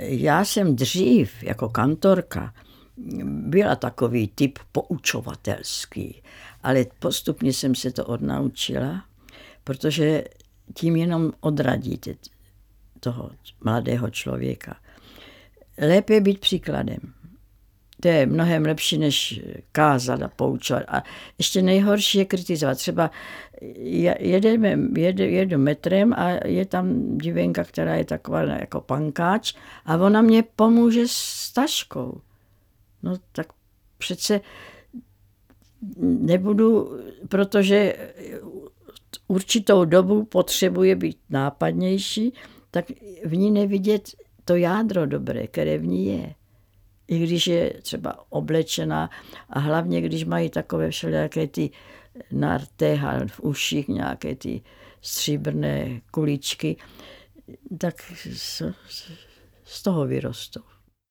Já jsem dřív jako kantorka byla takový typ poučovatelský, ale postupně jsem se to odnaučila, protože tím jenom odradíte toho mladého člověka. Lépe je být příkladem. To je mnohem lepší, než kázat a poučovat. A ještě nejhorší je kritizovat. Třeba jedu metrem a je tam divenka, která je taková jako pankáč a ona mě pomůže s taškou. No tak přece nebudu, protože určitou dobu potřebuje být nápadnější, tak v ní nevidět to jádro dobré, které v ní je. I když je třeba oblečená a hlavně, když mají takové všelijaké ty na rtech a v uších nějaké ty stříbrné kuličky, tak z toho vyrostou.